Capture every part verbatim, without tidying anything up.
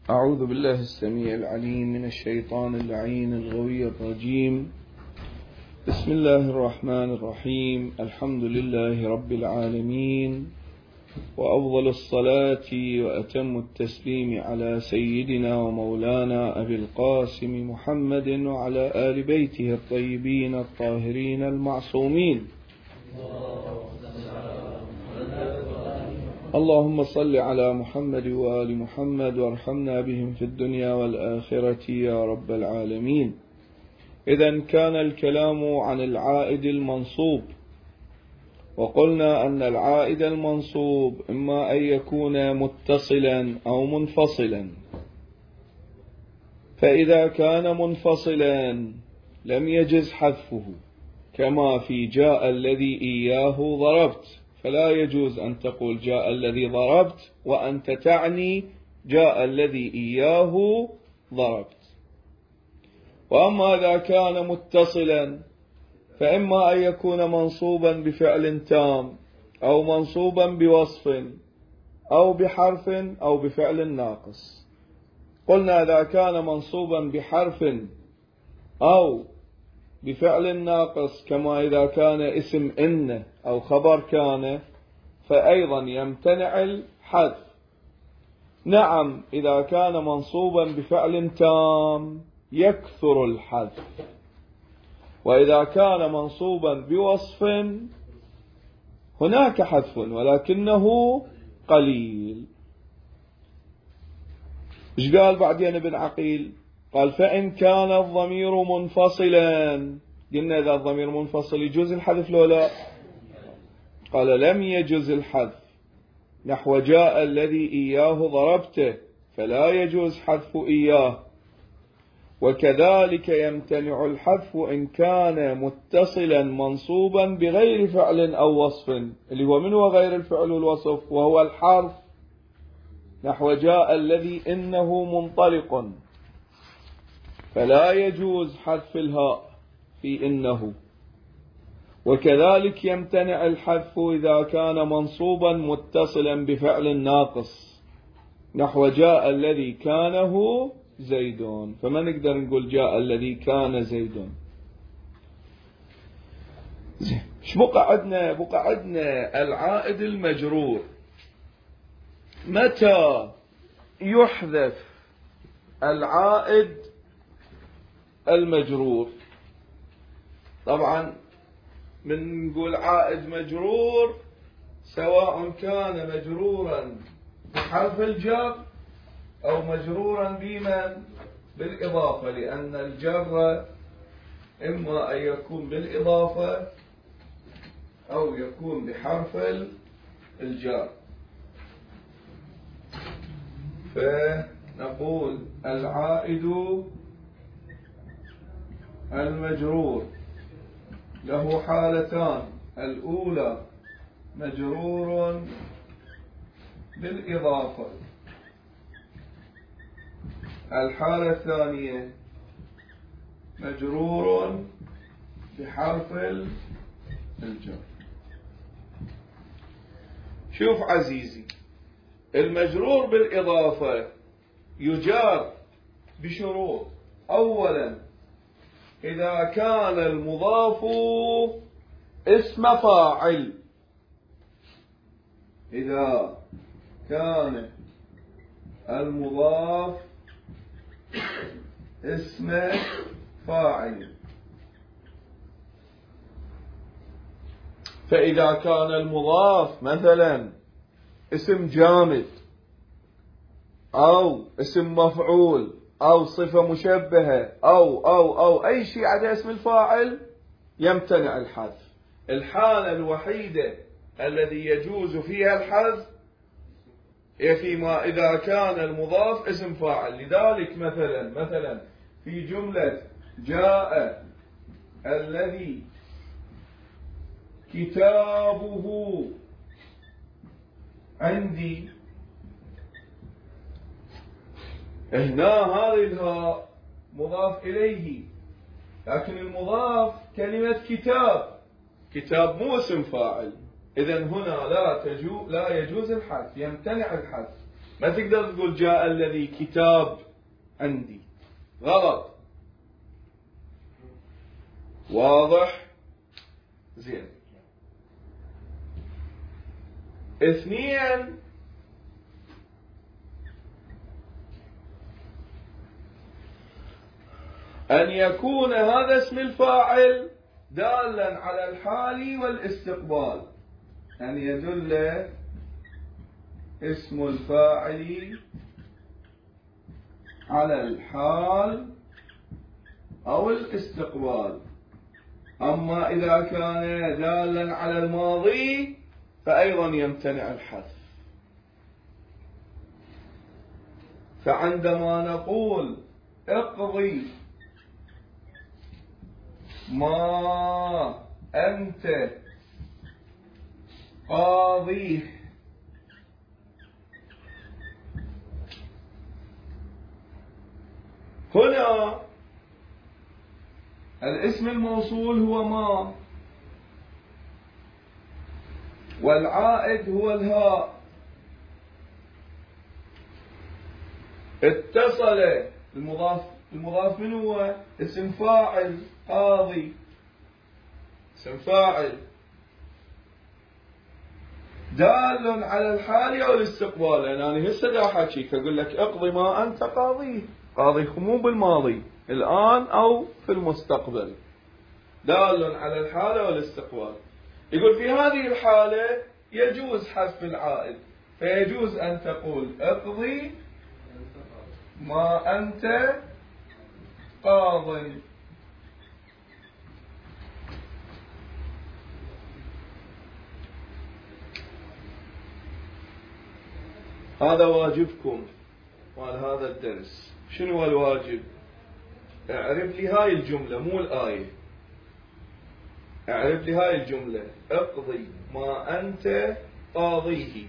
أعوذ بالله السميع العليم من الشيطان اللعين الغوي الرجيم. بسم الله الرحمن الرحيم. الحمد لله رب العالمين، وأفضل الصلاة وأتم التسليم على سيدنا ومولانا أبي القاسم محمد وعلى آل بيته الطيبين الطاهرين المعصومين. اللهم صل على محمد وآل محمد وارحمنا بهم في الدنيا والآخرة يا رب العالمين. إذن كان الكلام عن العائد المنصوب، وقلنا أن العائد المنصوب إما أن يكون متصلا أو منفصلا. فإذا كان منفصلا لم يجز حذفه، كما في جاء الذي إياه ضربت، فلا يجوز أن تقول جاء الذي ضربت وأنت تعني جاء الذي إياه ضربت. وأما إذا كان متصلا فإما أن يكون منصوبا بفعل تام أو منصوبا بوصف أو بحرف أو بفعل ناقص. قلنا إذا كان منصوبا بحرف أو بفعل ناقص، كما إذا كان اسم إن أو خبر كان، فأيضا يمتنع الحذف. نعم، إذا كان منصوبا بفعل تام يكثر الحذف، وإذا كان منصوبا بوصف هناك حذف ولكنه قليل. إيش قال بعدين ابن عقيل؟ قال فإن كان الضمير منفصلا، قلنا إذا الضمير منفصل يجوز الحذف لو لا؟ قال لم يجوز الحذف، نحو جاء الذي إياه ضربته، فلا يجوز حذف إياه. وكذلك يمتنع الحذف إن كان متصلا منصوبا بغير فعل أو وصف، اللي هو من هو غير الفعل والوصف؟ وهو الحرف، نحو جاء الذي إنه منطلق، فلا يجوز حذف الهاء في إنه. وكذلك يمتنع الحذف إذا كان منصوبا متصلا بفعل ناقص، نحو جاء الذي كانه زيد، فما نقدر نقول جاء الذي كان زيد. ايش بقى عندنا؟ بقى عندنا العائد المجرور. متى يحذف العائد المجرور؟ طبعا من نقول عائد مجرور سواء كان مجرورا بحرف الجر أو مجرورا بمن؟ بالإضافة، لأن الجر إما أن يكون بالإضافة أو يكون بحرف الجر. فنقول العائد المجرور له حالتان: الأولى مجرور بالإضافة، الحالة الثانية مجرور بحرف الجر. شوف عزيزي، المجرور بالإضافة يجار بشروط. أولا، إذا كان المضاف اسم فاعل، إذا كان المضاف اسم فاعل. فإذا كان المضاف مثلا اسم جامد أو اسم مفعول أو صفة مشبهة أو أو أو أي شيء على اسم الفاعل يمتنع الحذف. الحالة الوحيدة الذي يجوز فيها الحذف هي فيما إذا كان المضاف اسم فاعل. لذلك مثلا مثلا في جملة جاء الذي كتابه عندي، هنا هذه الهاء مضاف إليه، لكن المضاف كلمة كتاب، كتاب مو اسم فاعل. إذن هنا لا تجو لا يجوز الحذف، يمتنع الحذف. ما تقدر تقول جاء الذي كتاب عندي، غلط. واضح؟ زين. اثنين، أن يكون هذا اسم الفاعل دالا على الحال والاستقبال، أن يدل اسم الفاعل على الحال أو الاستقبال. أما إذا كان دالا على الماضي فأيضا يمتنع الحذف. فعندما نقول اقضي ما أنت قاضيه، هنا الاسم الموصول هو ما، والعائد هو الهاء. اتصل المضاف، المضاف من هو؟ اسم فاعل قاضي، اسم فاعل دال على الحال او الاستقبال. يعني انا هسه دا احكيك اقول لك اقضي ما انت قاضيه، قاضي مو بالماضي، الان او في المستقبل، دال على الحال او الاستقبال. يقول في هذه الحالة يجوز حذف العائد، فيجوز أن تقول اقضي ما أنت قاض. هذا واجبكم مال هذا الدرس. شنو هو الواجب؟ اعرف لي هاي الجملة مو الآية، اعرف لي هاي الجملة اقضي ما أنت قاضيه،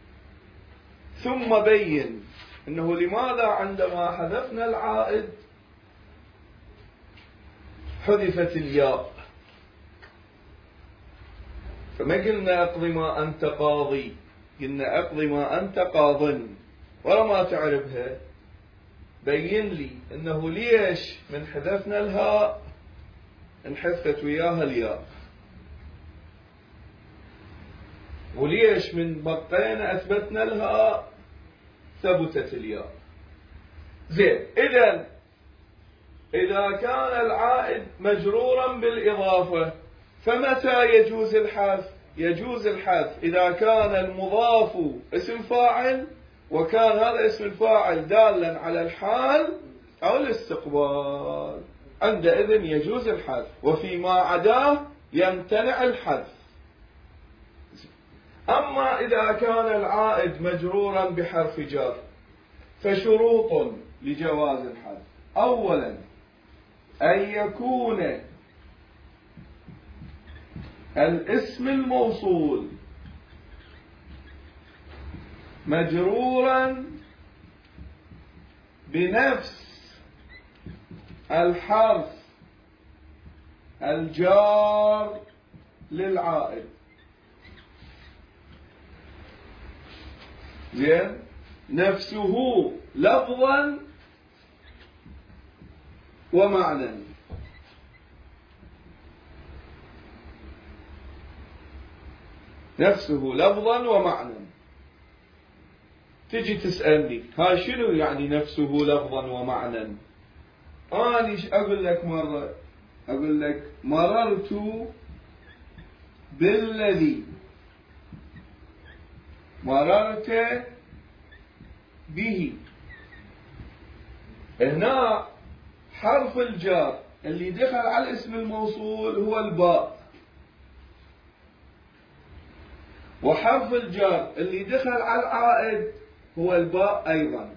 ثم بين انه لماذا عندما حذفنا العائد حذفت الياء. فما قلنا اقضي ما انت قاضي، قلنا اقضي ما انت قاض، ولا ما تعرفها. بين لي انه ليش من حذفنا الهاء انحذفت وياها الياء، وليش من بقينا اثبتنا الهاء ثبتت الياء. زين، إذن إذا كان العائد مجرورا بالإضافة فمتى يجوز الحذف؟ يجوز الحذف إذا كان المضاف اسم فاعل وكان هذا اسم الفاعل دالا على الحال أو الاستقبال، عندئذ يجوز الحذف، وفيما عداه يمتنع الحذف. أما إذا كان العائد مجرورا بحرف جر فشروط لجواز الحذف: أولا أن يكون الاسم الموصول مجرورا بنفس الحرف الجار للعائد. زين، نفسه لفظا ومعنى. نفسه لفظا ومعنى. تجي تسألني هاي شنو يعني نفسه لفظا ومعنى؟ أنا أقول لك مرة، أقول لك مررت بالذي، مررت به. هنا حرف الجار اللي دخل على الاسم الموصول هو الباء، وحرف الجار اللي دخل على العائد هو الباء أيضا.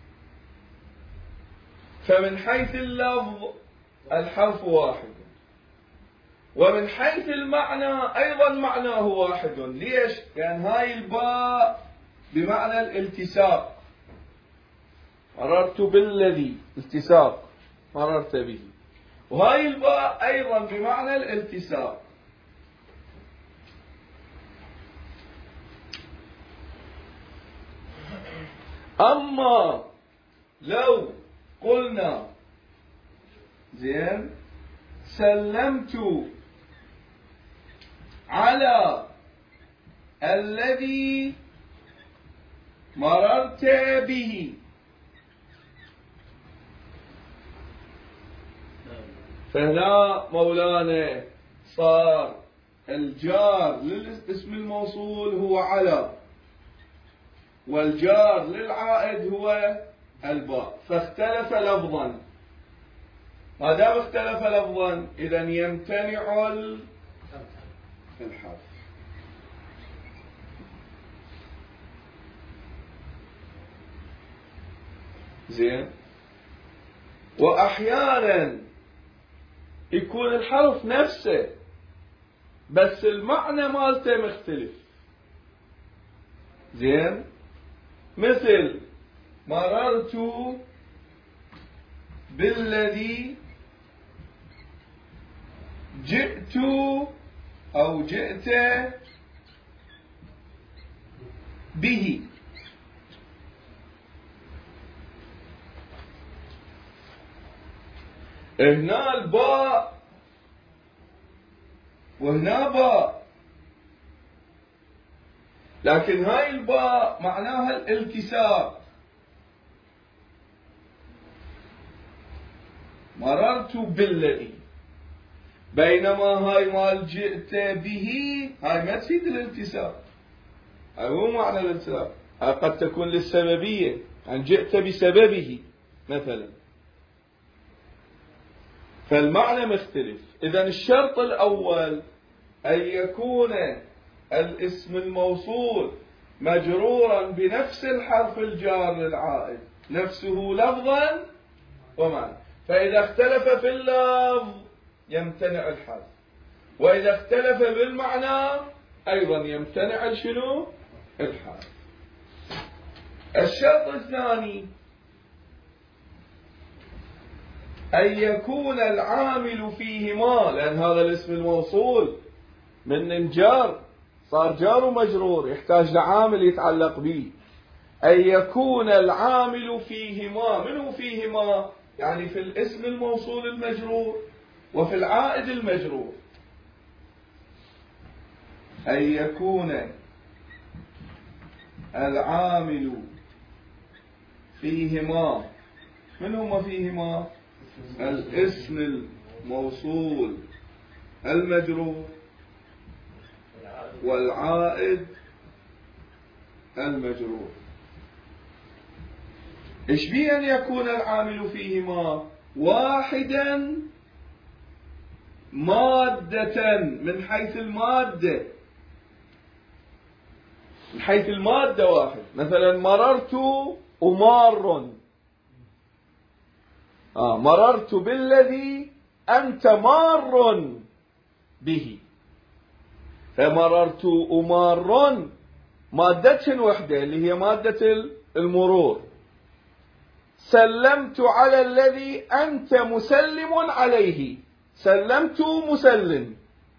فمن حيث اللفظ الحرف واحد، ومن حيث المعنى أيضا معناه واحد. ليش؟ لأن هاي الباء بمعنى الالتصاق، مررت بالذي التصاق مررت به، وهاي الباء أيضا بمعنى الالتصاق. أما لو قلنا زين سلمت على الذي مررت به، فهنا مولانا صار الجار للاسم الموصول هو على، والجار للعائد هو الباء، فاختلف لفظا. ما دام اختلف لفظا إذا يمتنع الحذف. زين. وأحيانا يكون الحرف نفسه بس المعنى مالته مختلف. زين. مثل مررت بالذي جئت أو جئت به. هنا الباء وهنا باء، لكن هاي الباء معناها الالتساق. مررت بالذي، بينما هاي مال جئت به هاي ما تفيد الالتساق، هاي مو معنى الالتساق، هاي قد تكون للسببية، يعني جئت بسببه مثلا، فالمعنى مختلف. إذن الشرط الأول أن يكون الاسم الموصول مجرورا بنفس الحرف الجار للعائد، نفسه لفظا ومعنى، فإذا اختلف في اللفظ يمتنع الحذف، وإذا اختلف بالمعنى أيضا يمتنع شنو؟ الحذف. الشرط الثاني أن يكون العامل فيهما، لأن هذا الاسم الموصول من الجار صار جار ومجرور يحتاج لعامل يتعلق به. أن يكون العامل فيهما، منه فيهما؟ يعني في الاسم الموصول المجرور وفي العائد المجرور. أن يكون العامل فيهما، من هما فيهما؟ الاسم الموصول المجرور والعائد المجرور. ايش بي أن يكون العامل فيهما؟ واحدا مادة، من حيث المادة، من حيث المادة واحد. مثلا مررت ومار، آه مررت بالذي أنت مار به، فمررت ومار مادة وحدة اللي هي مادة المرور. سلمت على الذي أنت مسلم عليه، سلمت مسلم،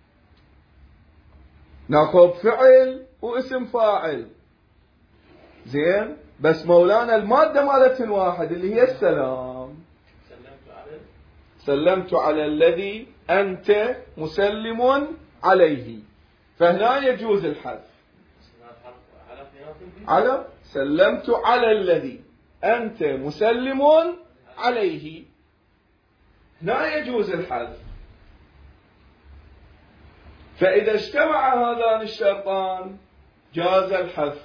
ناخذ فعل واسم فاعل. زين. بس مولانا المادة مالت واحد اللي هي السلام. سلمت على الذي أنت مسلم عليه، فهنا يجوز الحذف. على سلمت على الذي أنت مسلم عليه، هنا يجوز الحذف. فإذا اجتمع هذان الشرطان جاز الحذف.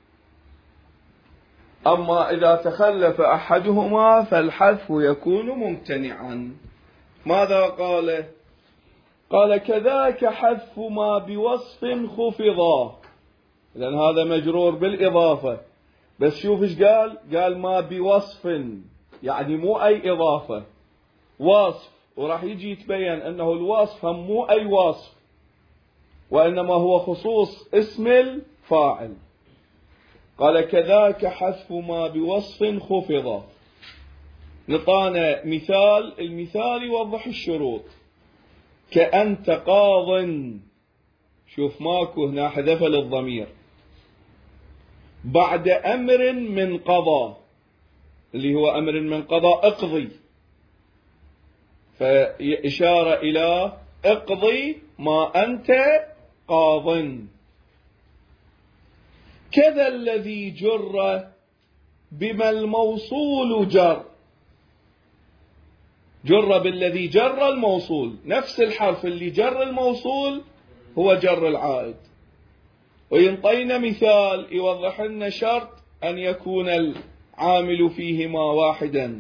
أما إذا تخلف أحدهما فالحذف يكون ممتنعا. ماذا قال؟ قال كذاك حذف ما بوصف خفضا. لأن هذا مجرور بالإضافة، بس شوف إيش قال؟ قال ما بوصف، يعني مو أي إضافة، وصف، وراح يجي يتبين أنه الوصف هم مو أي وصف، وإنما هو خصوص اسم الفاعل. قال كذاك حذف ما بوصف خفضا. نطانا مثال، المثال يوضح الشروط. كأنت قاض، شوف ماكو هنا حذف للضمير. بعد أمر من قضاء، اللي هو أمر من قضاء اقضي، فإشارة إلى اقضي ما أنت قاض. كذا الذي جر بما الموصول جر، جر بالذي جر الموصول، نفس الحرف اللي جر الموصول هو جر العائد. وينطينا مثال يوضح لنا شرط أن يكون العامل فيهما واحدا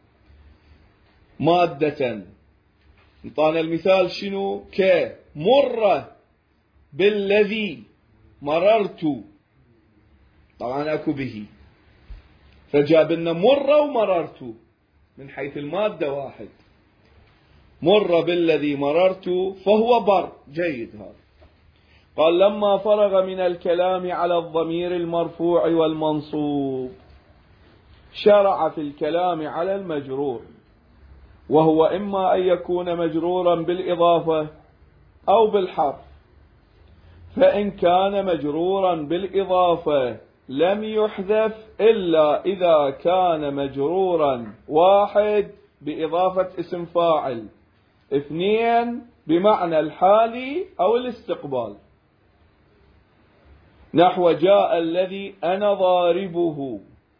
مادة. انطانا المثال شنو؟ كمر بالذي مررت، طبعا اكو به، فجاب لنا مر ومررت من حيث المادة واحد. مر بالذي مررت فهو بر، جيد هذا. قال لما فرغ من الكلام على الضمير المرفوع والمنصوب شرع في الكلام على المجرور، وهو إما أن يكون مجرورا بالإضافة أو بالحرف. فإن كان مجرورا بالإضافة لم يحذف إلا إذا كان مجرورا: واحد بإضافة اسم فاعل، اثنين بمعنى الحالي أو الاستقبال، نحو جاء الذي أنا ضاربه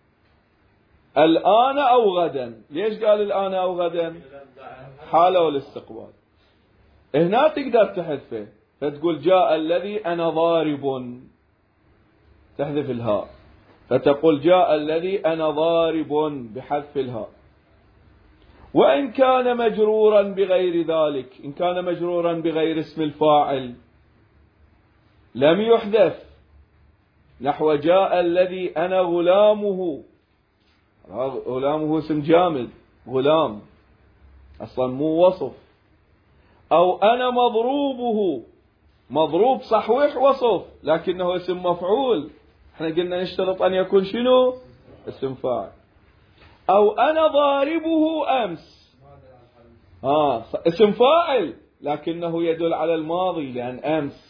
الآن أو غدا. ليش قال الآن أو غدا؟ حالة والاستقبال. هنا تقدر تحذفه، فتقول جاء الذي أنا ضارب، تحذف الهاء، فتقول جاء الذي أنا ضارب بحذف الهاء. وإن كان مجرورا بغير ذلك، إن كان مجرورا بغير اسم الفاعل لم يحذف، نحو جاء الذي أنا غلامه، غلامه اسم جامد، غلام أصلا مو وصف. أو أنا مضروبه، مضروب صحوح وصف لكنه اسم مفعول، احنا قلنا نشترط أن يكون شنو؟ اسم فاعل. أو أنا ضاربه أمس، آه اسم فاعل لكنه يدل على الماضي لأن أمس.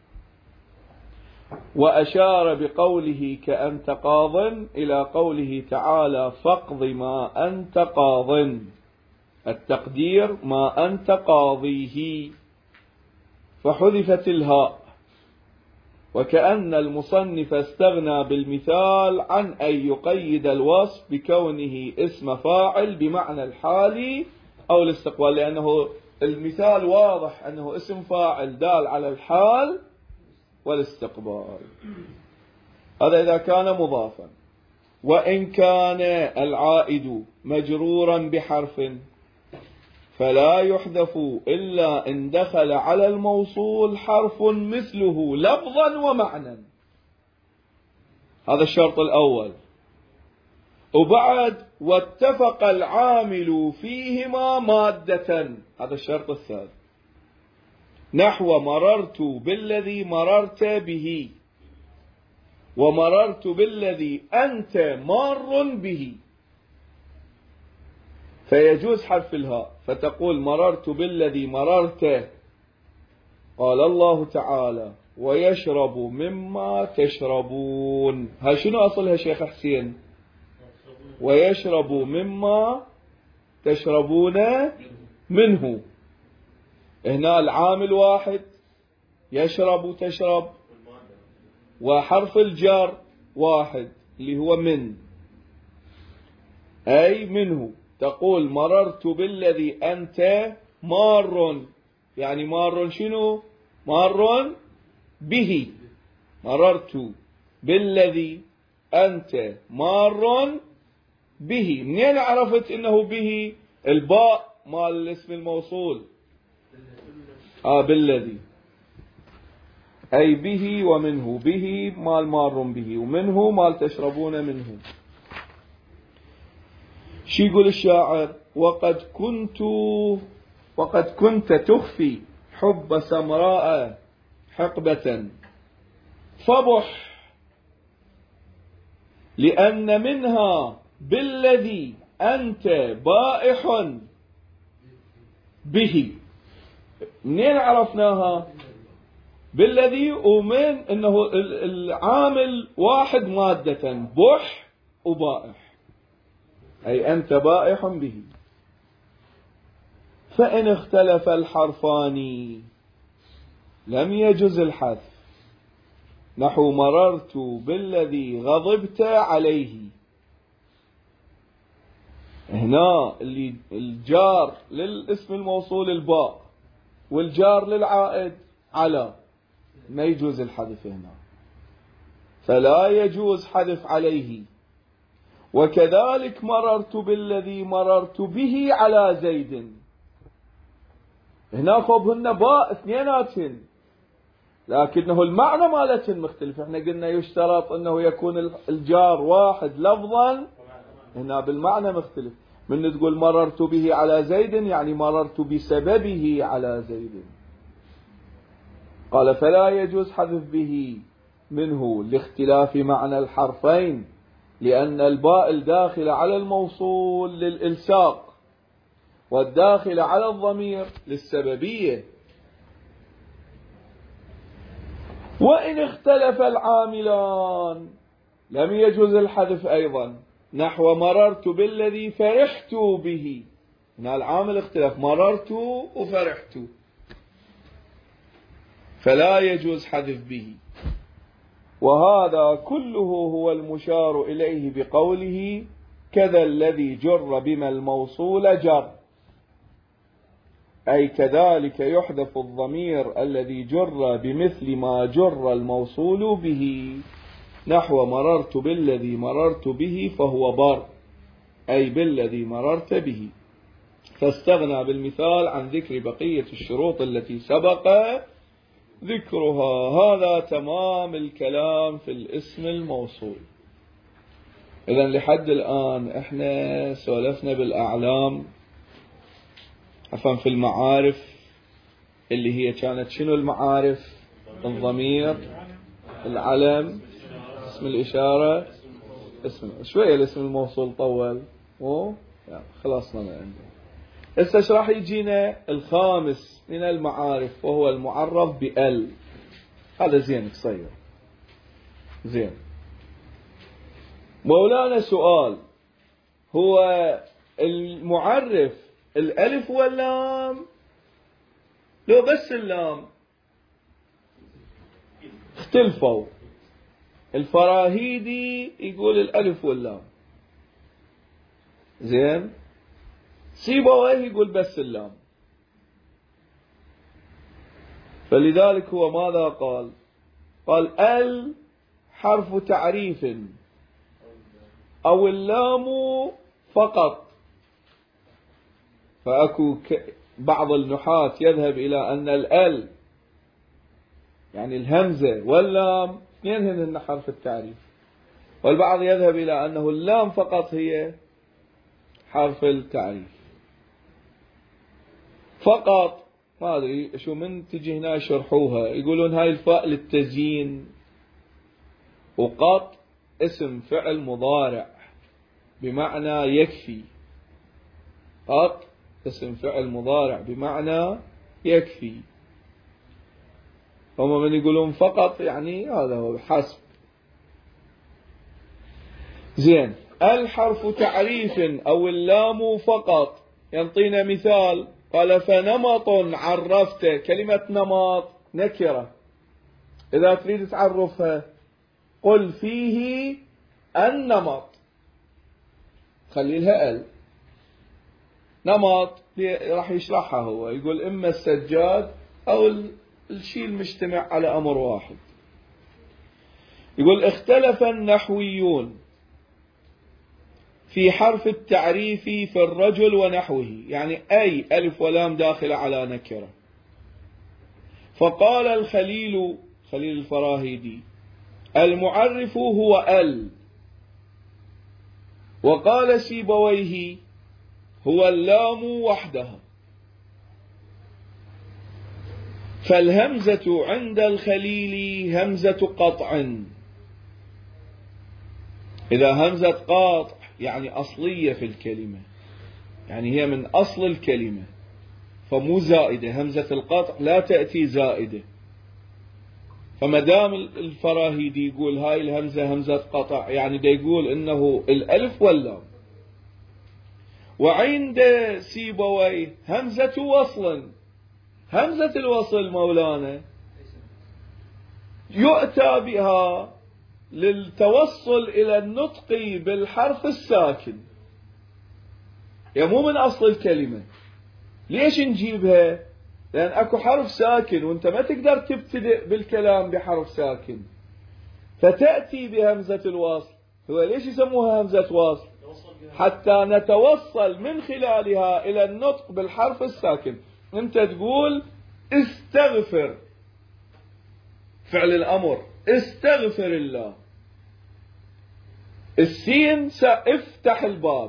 وأشار بقوله كأنت قاض إلى قوله تعالى فاقض ما أنت قاض، التقدير ما أنت قاضيه، فحذفت الهاء. وكأن المصنف استغنى بالمثال عن أن يقيد الوصف بكونه اسم فاعل بمعنى الحالي أو الاستقبال، لأنه المثال واضح أنه اسم فاعل دال على الحال والاستقبال. هذا إذا كان مضافا. وإن كان العائد مجرورا بحرف فلا يحذف إلا إن دخل على الموصول حرف مثله لفظا ومعنى، هذا الشرط الأول. وبعد واتفق العامل فيهما مادة، هذا الشرط الثالث، نحو مررت بالذي مررت به، ومررت بالذي أنت مار به، فيجوز حذف الهاء، فتقول مررت بالذي مررت. قال الله تعالى ويشرب مما تشربون، ها شنو أصلها شيخ حسين؟ ويشرب مما تشربون منه. هنا العامل واحد، يشرب تشرب، وحرف الجر واحد اللي هو من، أي منه. تقول مررت بالذي أنت مار، يعني مار شنو؟ مار به. مررت بالذي أنت مار به. منين عرفت إنه به؟ الباء مال الاسم الموصول، آه بالذي، أي به ومنه. به مال مار به، ومنه مال تشربون منه. شي يقول الشاعر؟ وقد كنت وقد كنت تخفي حب سمراء حقبة فبح، لأن منها بالذي أنت بائح به. منين عرفناها؟ بالذي ومن أنه العامل واحد مادة بح وبائح، أي أنت بائح به. فإن اختلف الحرفان لم يجز الحذف، نحو مررت بالذي غضبت عليه. هنا اللي الجار للاسم الموصول الباء والجار للعائد على، ما يجوز الحذف هنا، فلا يجوز حذف عليه. وكذلك مررت بالذي مررت به على زيد، هنا خبهن باء اثنيناتهن، لكنه المعنى مالتهن مختلف. احنا قلنا يشترط انه يكون الجار واحد لفظا، هنا بالمعنى مختلف. من تقول مررت به على زيد يعني مررت بسببه على زيد. قال فلا يجوز حذف به منه لاختلاف معنى الحرفين، لأن الباء الداخل على الموصول للإلصاق والداخل على الضمير للسببية. وإن اختلف العاملان لم يجوز الحذف أيضا، نحو مررت بالذي فرحت به، هنا العامل اختلف، مررت وفرحت، فلا يجوز حذف به. وهذا كله هو المشار إليه بقوله كذا الذي جر بما الموصول جر، أي كذلك يحذف الضمير الذي جر بمثل ما جر الموصول به، نحو مررت بالذي مررت به فهو بر، أي بالذي مررت به. فاستغنى بالمثال عن ذكر بقية الشروط التي سبق ذكرها. هذا تمام الكلام في الاسم الموصول. إذن لحد الآن احنا سولفنا بالأعلام، عفوا في المعارف، اللي هي كانت شنو المعارف؟ الضمير، العلم، اسم الإشارة، اسم شوية الاسم الموصول طول و خلاص ما عندنا. هسه ايش راح يجينا؟ الخامس من المعارف وهو المعرف بال. هذا زين قصير زين. مولانا سؤال، هو المعرف الألف واللام لو بس اللام؟ اختلفوا. الفراهيدي يقول الألف واللام، زين. سيبويه يقول بس اللام. فلذلك هو ماذا قال؟ قال ال حرف تعريف أو اللام فقط. فأكو بعض النحاة يذهب إلى أن الال يعني الهمزة واللام اثنينهن حرف التعريف، والبعض يذهب إلى أنه اللام فقط هي حرف التعريف فقط. ما أدري شو من تجي هنا يشرحوها، يقولون هاي الفاء للتزيين، وقط اسم فعل مضارع بمعنى يكفي. قط اسم فعل مضارع بمعنى يكفي. هم من يقولون فقط يعني هذا هو حسب. زين. الحرف تعريف أو اللام فقط. ينطينا مثال، قال فنمط عرفت. كلمة نمط نكرة، إذا تريد تعرفها قل فيه النمط، خلي لها ال. نمط راح يشرحها هو، يقول إما السجاد أو الشيء المجتمع على أمر واحد. يقول اختلف النحويون في حرف التعريف في الرجل ونحوه، يعني أي ألف ولام داخلة على نكرة. فقال الخليل خليل الفراهيدي المعرف هو ال، وقال سيبويه هو اللام وحدها. فالهمزة عند الخليل همزة قطع. إذا همزة قاطع يعني أصلية في الكلمة، يعني هي من أصل الكلمة، فمو زائدة. همزة القطع لا تأتي زائدة. فما دام الفراهيدي يقول هاي الهمزة همزة قطع، يعني دا يقول إنه الألف واللام. وعند سيبويه همزة وصل. همزة الوصل مولانا يؤتى بها للتوصل إلى النطق بالحرف الساكن، يعني مو من أصل الكلمة. ليش نجيبها؟ لأن أكو حرف ساكن وأنت ما تقدر تبتدئ بالكلام بحرف ساكن، فتأتي بهمزة الوصل. هو ليش يسموها همزة وصل؟ حتى نتوصل من خلالها إلى النطق بالحرف الساكن. أنت تقول استغفر، فعل الأمر استغفر الله. السين افتح الباب،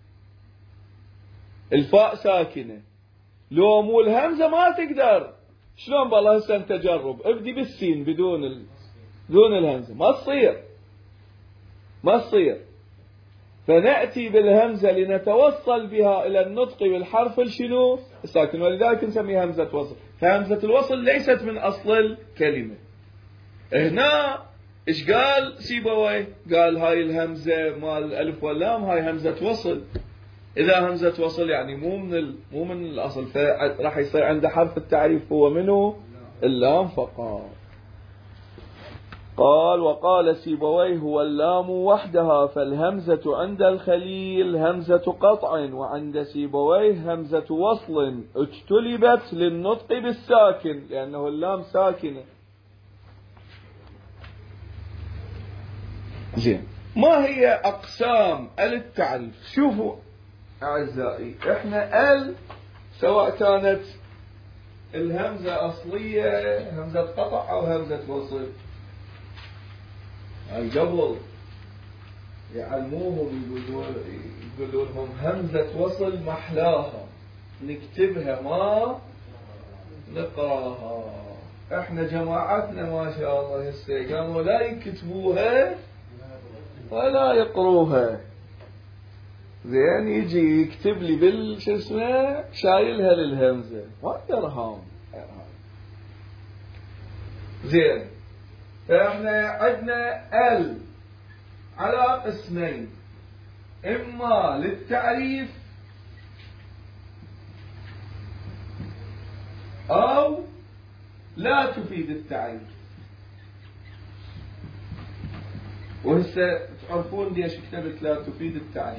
الفاء ساكنة. لو مو الهمزة ما تقدر. شلون بالله هسه انت جرب، ابدي بالسين بدون ال... بدون الهمزة، ما تصير ما تصير. فنأتي بالهمزة لنتوصل بها إلى النطق بالحرف الشنو الساكن، ولذلك نسميها همزة وصل. فهمزة الوصل ليست من أصل الكلمة. هنا إيش قال سيبويه؟ قال هاي الهمزة مال الألف واللام هاي همزة وصل. إذا همزة وصل يعني مو من ال... مو من الأصل، فراح يصير عنده حرف التعريف هو منه اللام فقط. قال وقال سيبويه هو اللام وحدها، فالهمزة عند الخليل همزة قطع، وعند سيبويه همزة وصل اجتلبت للنطق بالساكن لأنه اللام ساكنة. زين، ما هي أقسام ال التعريف؟ شوفوا أعزائي، إحنا ال سواء كانت الهمزة أصلية همزة قطع أو همزة وصل، قبل يعلموهم يقولوا لهم همزة وصل محلاها نكتبها ما نقراها. إحنا جماعتنا ما شاء الله هسه قاموا لا يكتبوها ولا يقروها. زين، يجي يكتب لي بال شو اسمه شايلها للهمزة، ما يرهام. زين، فاحنا عندنا ال على قسمين، اما للتعريف او لا تفيد التعريف. وهسه تعرفون ليش كتبت لا تفيد التعريف؟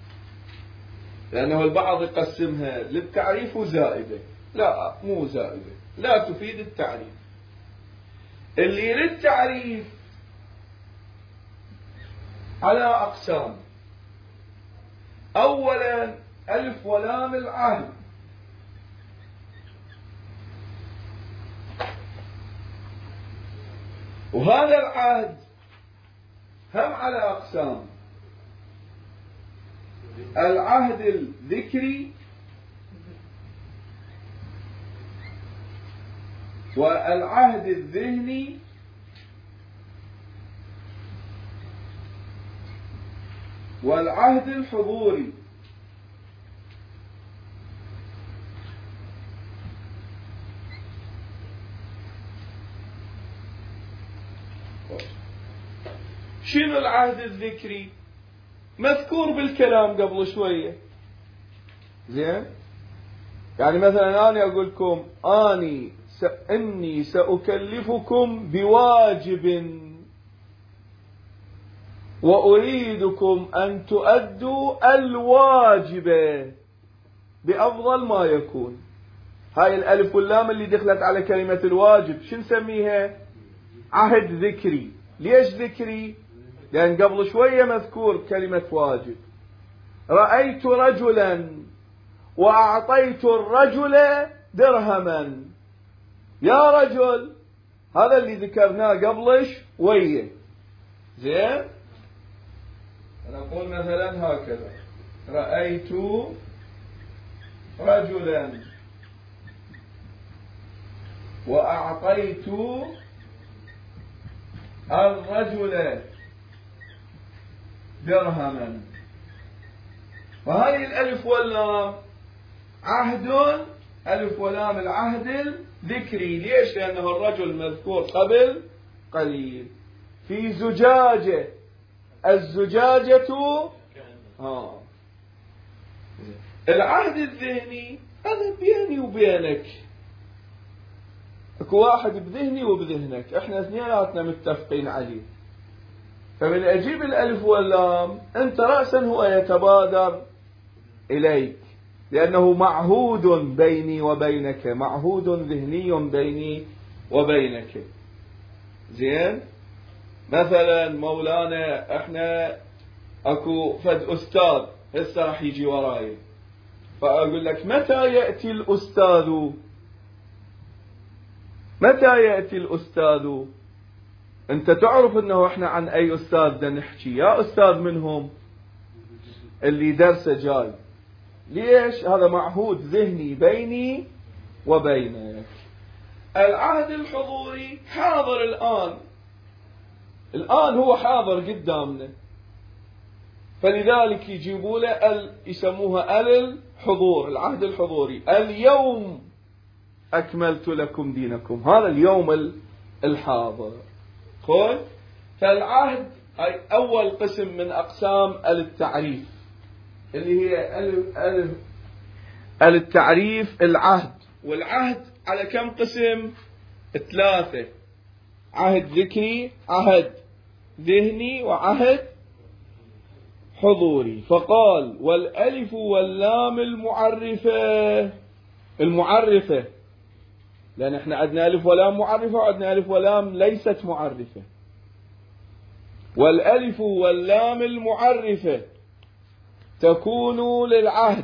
لأنه البعض يقسمها للتعريف وزائدة. لا، مو زائدة، لا تفيد التعريف. اللي للتعريف على أقسام. أولا ألف ولام العهد، وهذا العهد هم على أقسام: العهد الذكري والعهد الذهني والعهد الحضوري. شنو العهد الذكري؟ مذكور بالكلام قبل شوية. زين، يعني مثلا أنا أقول لكم أني س... إني سأكلفكم بواجب وأريدكم أن تؤدوا الواجب بأفضل ما يكون. هاي الألف واللام اللي دخلت على كلمة الواجب شو نسميها؟ عهد ذكري. ليش ذكري؟ لأن قبل شوية مذكور كلمة واجب. رأيت رجلا وأعطيت الرجل درهما. يا رجل، هذا اللي ذكرناه قبل شوية. زين، نقول مثلا هكذا: رأيت رجلا وأعطيت الرجل درهما. وهذه الألف واللام عهد، ألف ولام العهد الذكري. ليش؟ لأنه الرجل مذكور قبل قليل. في زجاجة، الزجاجة آه. العهد الذهني هذا بيني وبينك، اكو واحد بذهني وبذهنك، احنا اثنيناتنا متفقين عليه، فمن اجيب الالف واللام انت رأسا هو يتبادر اليك، لانه معهود بيني وبينك، معهود ذهني بيني وبينك. زين؟ مثلا مولانا احنا اكو فد استاذ هسه راح يجي وراي، فاقول لك متى ياتي الاستاذ؟ متى ياتي الاستاذ؟ انت تعرف انه احنا عن اي استاذ بدنا نحكي، يا استاذ منهم اللي درسه جاي. ليش؟ هذا معهود ذهني بيني وبينك. العهد الحضوري حاضر الان، الان هو حاضر قدامنا، فلذلك يجيبوا له ال يسموها ال الحضور، العهد الحضوري. اليوم أكملت لكم دينكم، هذا اليوم الحاضر. خذ، فالعهد أي أول قسم من أقسام التعريف، اللي هي ال ال التعريف العهد. والعهد على كم قسم؟ ثلاثة: عهد ذكري، عهد ذهني، وعهد حضوري. فقال والألف واللام المعرفة، المعرفة، لأن احنا عندنا ألف ولام معرفة وعندنا ألف ولام ليست معرفة. والألف واللام المعرفة تكون للعهد،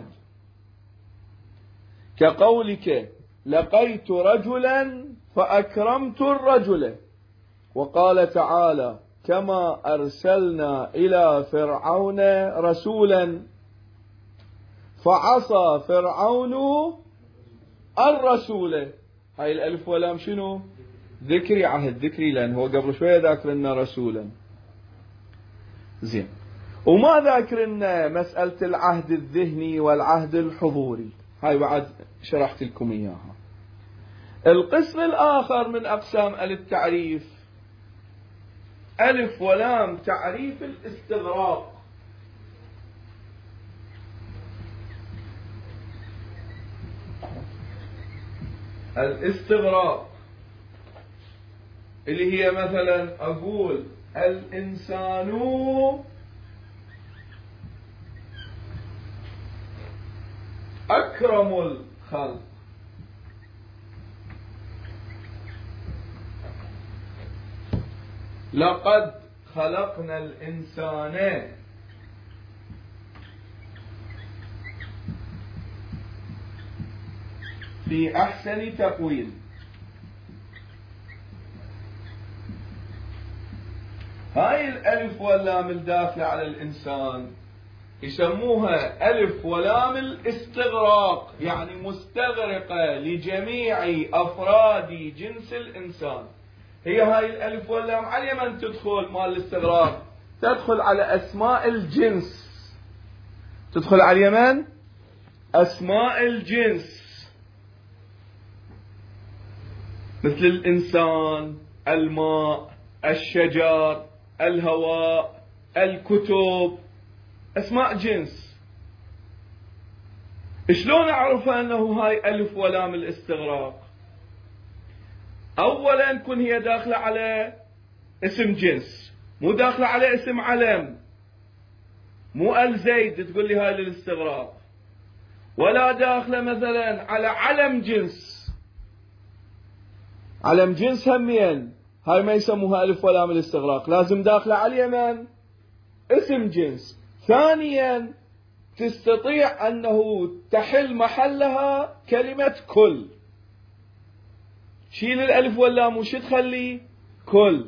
كقولك لقيت رجلا فأكرمت الرجل، وقال تعالى كما أرسلنا إلى فرعون رسولا فعصى فرعون الرسول. هاي الألف واللام شنو؟ ذكري، عهد ذكري، لأن هو قبل شوية ذاكر لنا رسولا. زين، وما ذاكر لنا مسألة العهد الذهني والعهد الحضوري، هاي بعد شرحت لكم إياها. القسم الآخر من أقسام التعريف ألف ولام تعريف الاستغراق. الاستغراق اللي هي مثلا أقول الإنسان أكرم الخلق، لقد خلقنا الإنسان في أحسن تقويم. هاي الألف واللام الداخلة على الإنسان يسموها ألف ولام الاستغراق، يعني مستغرقة لجميع أفراد جنس الإنسان. هي هاي الألف واللام على من تدخل مال الاستغراق؟ تدخل على أسماء الجنس، تدخل على من؟ أسماء الجنس، مثل الإنسان، الماء، الشجر، الهواء، الكتب، أسماء جنس. شلون أعرف أنه هاي ألف ولام الاستغراق؟ أولا كن هي داخلة على اسم جنس، مو داخلة على اسم علم، مو آل زيد تقول لي هاي للاستغراق، ولا داخلة مثلا على علم جنس. علم جنس همين هاي ما يسموها ألف ولام الاستغراق، لازم داخلة على من؟ اسم جنس. ثانيا تستطيع أنه تحل محلها كلمة كل، شيل الألف واللام وش تخلي؟ كل.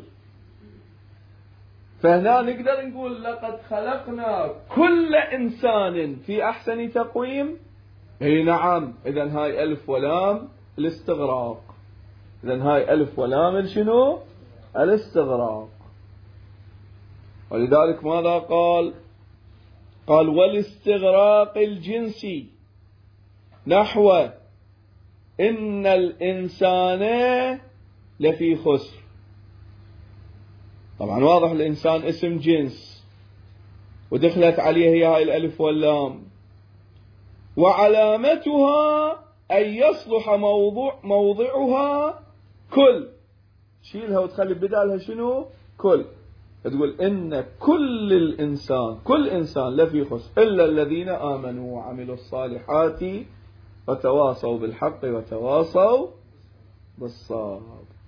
فهنا نقدر نقول لقد خلقنا كل إنسان في أحسن تقويم. اي نعم، إذن هاي ألف ولام الاستغراق، إذن هاي ألف ولام شنو؟ الاستغراق. ولذلك ماذا قال؟ قال والاستغراق الجنسي نحو إن الإنسان لفي خسر. طبعا واضح الإنسان اسم جنس ودخلت عليه هي هاي الألف واللام، وعلامتها أن يصلح موضوع موضعها كل، شيلها وتخلي بدالها شنو؟ كل. تقول إن كل الإنسان كل إنسان لفي خسر إلا الذين آمنوا وعملوا الصالحات وتواصوا بالحق وتواصوا بالصبر.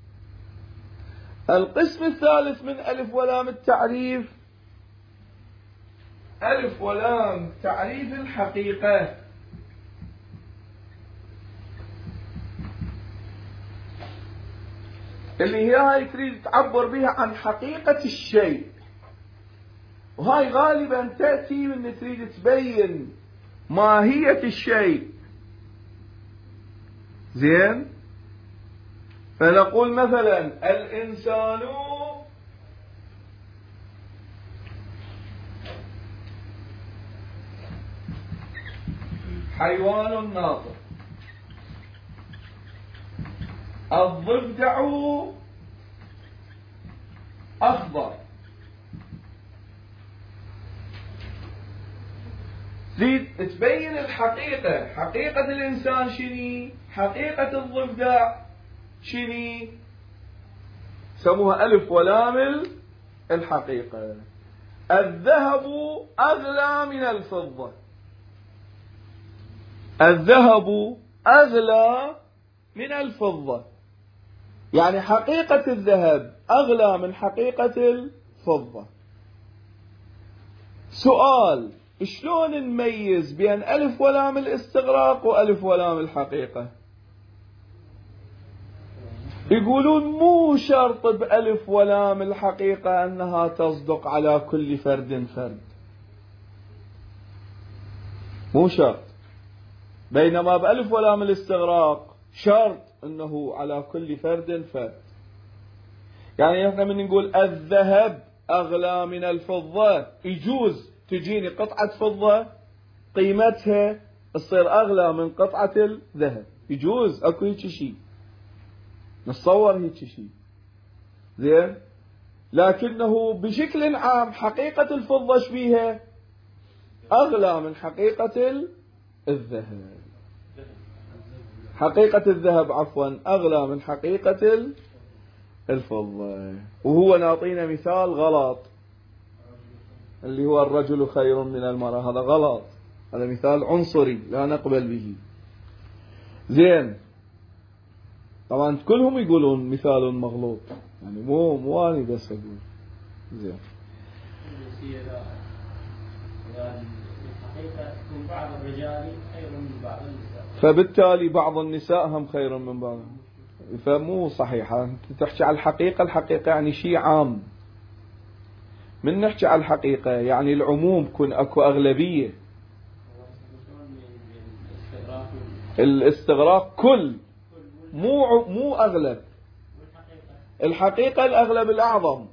القسم الثالث من ألف ولام التعريف، ألف ولام تعريف الحقيقة. اللي هي هاي تريد تعبر بها عن حقيقة الشيء، وهاي غالبا تأتي من تريد تبين ماهية الشيء. زين، فنقول مثلا الإنسان حيوان ناطق، الضفدع أخضر. تريد تبين الحقيقة، حقيقة الإنسان شني، حقيقة الضفدع شني، سموها ألف ولام الحقيقة. الذهب أغلى من الفضة، الذهب أغلى من الفضة، يعني حقيقة الذهب أغلى من حقيقة الفضة. سؤال، شلون نميز بين ألف ولام الاستغراق وألف ولام الحقيقة؟ يقولون مو شرط بألف ولام الحقيقة أنها تصدق على كل فرد فرد، مو شرط، بينما بألف ولام الاستغراق شرط أنه على كل فرد فرد. يعني احنا من نقول الذهب أغلى من الفضة، يجوز تجيني قطعة فضة قيمتها تصير أغلى من قطعة الذهب، يجوز، أكو هيك شيء، نتصور هيك شيء. زين، لكنه بشكل عام حقيقة الفضة شبيها أغلى من حقيقة الذهب، حقيقة الذهب عفوا أغلى من حقيقة الفضة. وهو نعطينا مثال غلط اللي هو الرجل خير من المرأة، هذا غلط، هذا مثال عنصري لا نقبل به. زين، طبعا كلهم يقولون مثال مغلوط، يعني مو مو أنا بس أقول. زين، الحقيقة تكون بعض الرجال خير من بعض النساء، فبالتالي بعض النساء هم خير من بعض، فمو صحيحة. أنت تحكي على الحقيقة، الحقيقة يعني شيء عام. من نحكي على الحقيقة يعني العموم، كن أكو أغلبية. الاستغراق كل، مو مو أغلب. الحقيقة الأغلب الأعظم،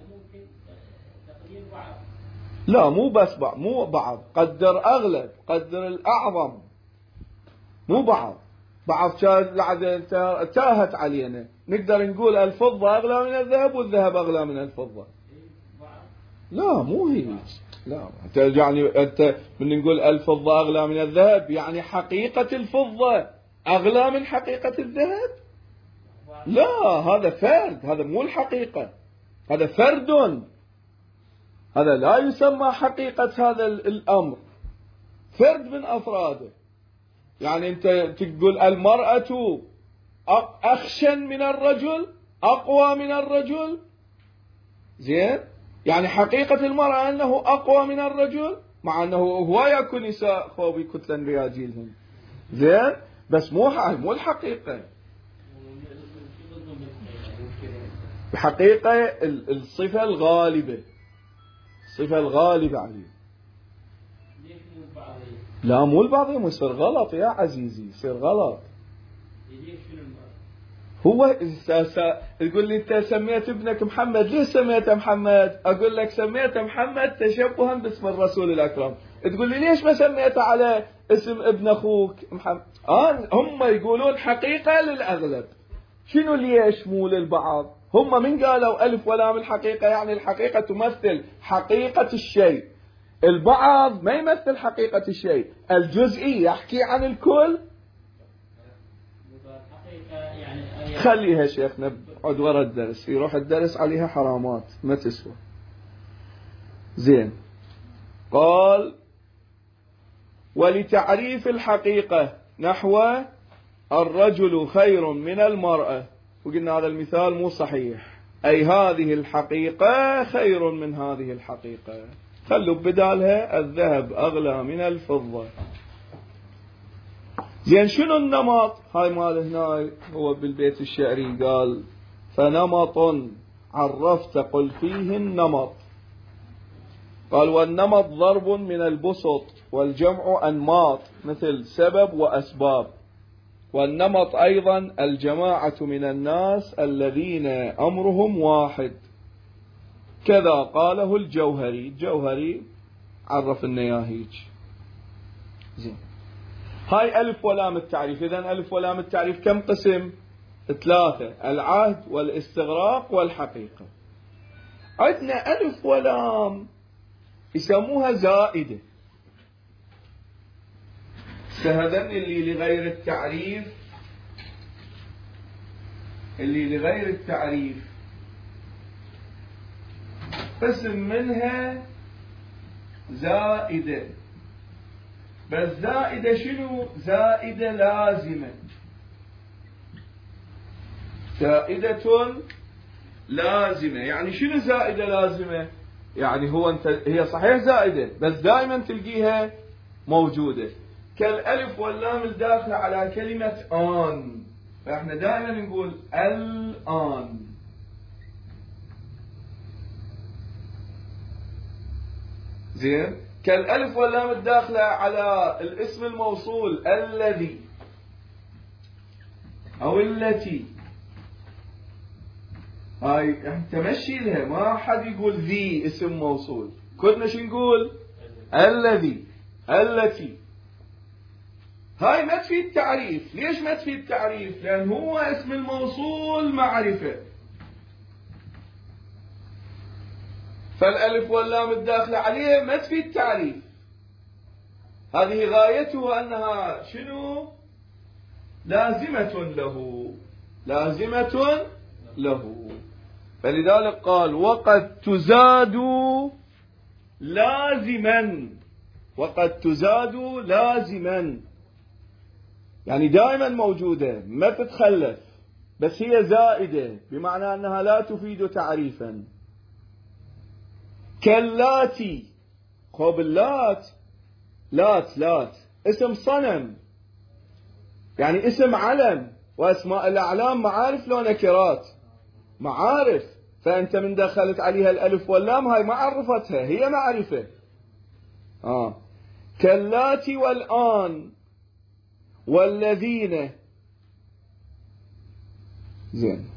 لا مو بس بعض، مو بعض، قدر أغلب، قدر الأعظم، مو بعض. بعض تاهت علينا، نقدر نقول الفضة أغلى من الذهب والذهب أغلى من الفضة. لا مو هيك، لا يعني أنت من نقول الفضة أغلى من الذهب يعني حقيقة الفضة أغلى من حقيقة الذهب؟ لا، هذا فرد، هذا مو الحقيقة، هذا فرد، هذا لا يسمى حقيقة هذا الأمر، فرد من أفراده. يعني أنت تقول المرأة أخشن من الرجل، أقوى من الرجل. زين، يعني حقيقة المرأة أنه أقوى من الرجل، مع أنه هواية أكو نساء خوبي كتلا رياجيلهم. زين، بس مو مو الحقيقة. بحقيقة الصفة الغالبة، الصفة الغالبة عليه. لا مو البعض، يصير غلط يا عزيزي، يصير غلط. هو تقول لي انت سميت ابنك محمد، ليش سميته محمد؟ اقول لك سميته محمد تشبها باسم الرسول الاكرم. تقول لي ليش ما سميته على اسم ابن اخوك محمد؟ آه هم يقولون حقيقة للاغلب. شنو ليش مو للبعض؟ هم من قالوا ألف ولام الحقيقة يعني الحقيقة تمثل حقيقة الشيء. البعض ما يمثل حقيقة الشيء، الجزئي يحكي عن الكل. خليها شيخنا بعد ورا الدرس، يروح الدرس عليها حرامات ما تسوى. زين. قال ولتعريف الحقيقة نحو الرجل خير من المرأة، وقلنا هذا المثال مو صحيح، أي هذه الحقيقة خير من هذه الحقيقة، خلوا بدالها الذهب أغلى من الفضة. زين شنو النمط؟ هاي مال هنا هو بالبيت الشعري قال فنمط عرفت قل فيه النمط. قال والنمط ضرب من البسط والجمع أنماط مثل سبب وأسباب. والنمط أيضا الجماعة من الناس الذين أمرهم واحد، كذا قاله الجوهري. الجوهري عرف النياهيج. زين. هاي ألف ولام التعريف. إذن ألف ولام التعريف كم قسم؟ ثلاثة: العهد والاستغراق والحقيقة. عندنا ألف ولام يسموها زائدة. سهذن اللي لغير التعريف، اللي لغير التعريف قسم منها زائدة. بس زائدة شنو؟ زائدة لازمة. زائدة لازمة يعني شنو زائدة لازمة؟ يعني هو انت هي صحيح زائدة بس دائما تلقيها موجودة، كالألف واللام الداخلة على كلمة آن، فإحنا دائما نقول الآن. زين. كالألف واللام الداخلة على الاسم الموصول الذي أو التي، هاي انت مشي لها، ما حد يقول ذي اسم موصول، كلنا شو نقول؟ الذي التي. هاي ما تفيد تعريف. ليش ما تفيد تعريف؟ لأن هو اسم الموصول معرفة، فالألف واللام الداخلة عليه ما تفيد تعريف. هذه غايته أنها شنو؟ لازمة له، لازمة له. فلذلك قال وقد تزاد لازما، وقد تزاد لازما يعني دائما موجودة ما تتخلف، بس هي زائدة بمعنى أنها لا تفيد تعريفا. كاللاتي. خب اللات، لات لات اسم صنم يعني اسم علم، واسماء الاعلام معارف لو نكرات؟ معارف. فانت من دخلت عليها الالف واللام هاي ما عرفتها، هي معرفة. آه. كاللاتي والآن والذين. زين.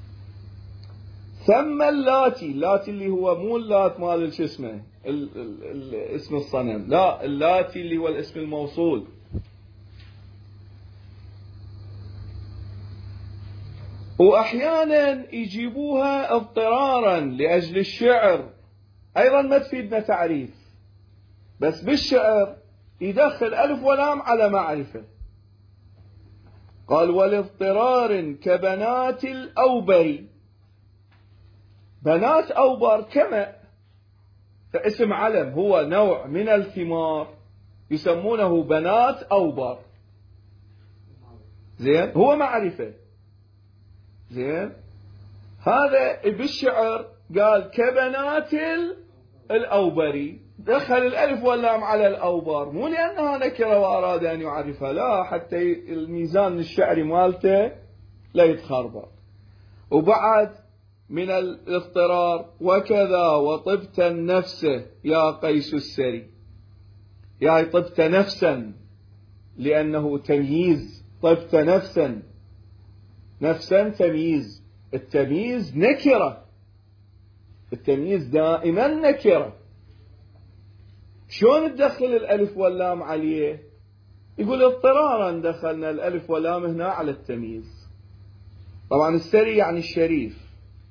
ثم اللاتي، اللاتي اللي هو مو اللات مال شو اسمه اسم الصنم، لا اللاتي اللي هو الاسم الموصول. وأحيانا يجيبوها اضطرارا لأجل الشعر، أيضا ما تفيدنا تعريف، بس بالشعر يدخل ألف ولام على معرفة. قال ولاضطرار كبنات الأوبر. بنات أوبر كما فاسم علم، هو نوع من الثمار يسمونه بنات أوبر. زين. هو معرفة. زين. هذا بالشعر قال كبنات الأوبري، دخل الألف واللام على الأوبر، مو لأنها نكرة وأراد أن يعرفها، لا، حتى الميزان الشعري مالته لا يتخربط. وبعد من الاضطرار وكذا وطبت النفس يا قيس السري، يعني طبت نفسا لأنه تمييز، طبت نفسا، نفسا تمييز، التمييز نكرة، التمييز دائما نكرة. شلون تدخل الألف واللام عليه؟ يقول اضطرارا دخلنا الألف واللام هنا على التمييز. طبعا السري يعني الشريف،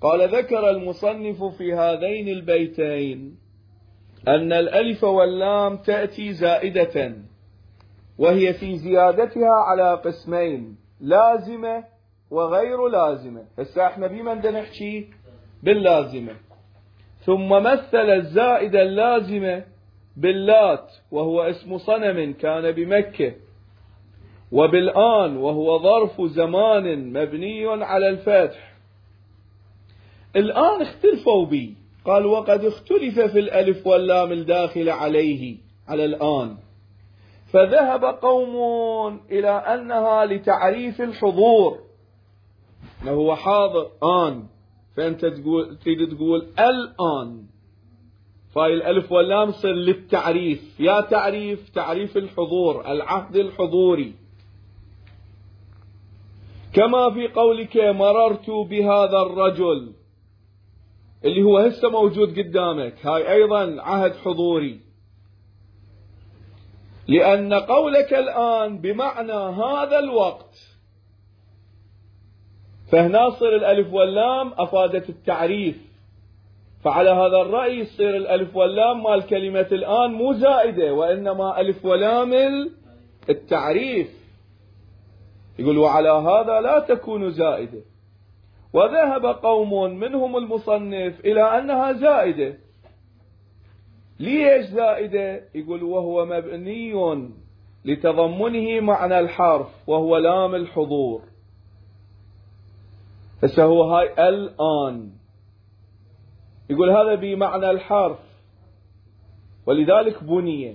قال ذكر المصنف في هذين البيتين أن الألف واللام تأتي زائدة، وهي في زيادتها على قسمين: لازمة وغير لازمة. هسه احنا بمن بدنا نحكي؟ باللازمة. ثم مثل الزائدة اللازمة باللات وهو اسم صنم كان بمكة، وبالآن وهو ظرف زمان مبني على الفتح. الآن اختلفوا به، قال وقد اختلف في الألف واللام الداخل عليه على الآن، فذهب قوم إلى أنها لتعريف الحضور، أنه هو حاضر آن، فأنت تقول تريد تقول الآن، فهي الألف واللام تصير للتعريف، يا تعريف تعريف الحضور، العهد الحضوري. كما في قولك مررت بهذا الرجل، اللي هو هسه موجود قدامك، هاي أيضا عهد حضوري، لأن قولك الآن بمعنى هذا الوقت، فهنا صير الألف واللام أفادت التعريف، فعلى هذا الرأي يصير الألف واللام مال كلمة الآن مو زائدة، وإنما ألف ولام التعريف. يقول وعلى هذا لا تكون زائدة. وذهب قوم منهم المصنف إلى أنها زائدة. ليش زائدة؟ يقول وهو مبني لتضمنه معنى الحرف وهو لام الحضور. هسه هو هاي الآن، يقول هذا بمعنى الحرف ولذلك بني.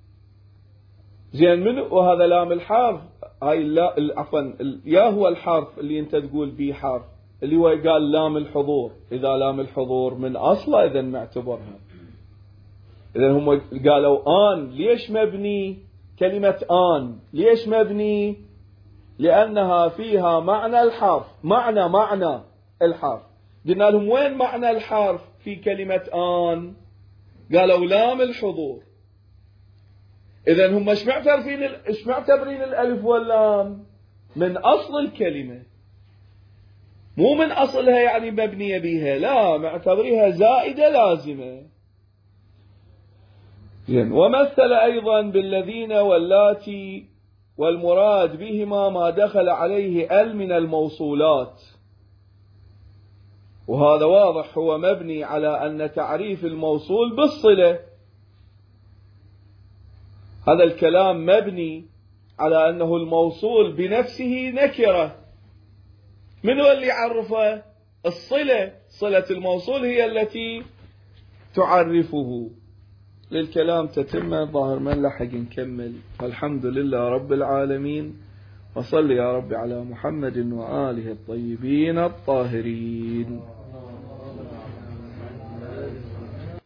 زين منه وهذا لام الحرف، هاي لا عفوا يا هو الحرف اللي انت تقول به حرف، اللي هو قال لام الحضور. إذا لام الحضور من أصله إذا معتبرها، إذا هم قالوا آن. ليش مبني كلمة آن؟ ليش مبني؟ لأنها فيها معنى الحرف، معنى معنى الحرف. قلنا لهم وين معنى الحرف في كلمة آن؟ قالوا لام الحضور. إذا هم ايش معتبرين ايش معتبرين الألف واللام؟ من أصل الكلمة، مو من أصلها يعني مبنية بها، لا، معتبريها زائدة لازمة. ومثل أيضا بالذين واللاتي، والمراد بهما ما دخل عليه ال من الموصولات، وهذا واضح هو مبني على أن تعريف الموصول بالصلة. هذا الكلام مبني على أنه الموصول بنفسه نكرة. من هو اللي يعرفه؟ الصلة، صلة الموصول هي التي تعرفه. للكلام تتمة، ظاهر من لحق نكمل. والحمد لله رب العالمين، وصل يا رب على محمد وآله الطيبين الطاهرين.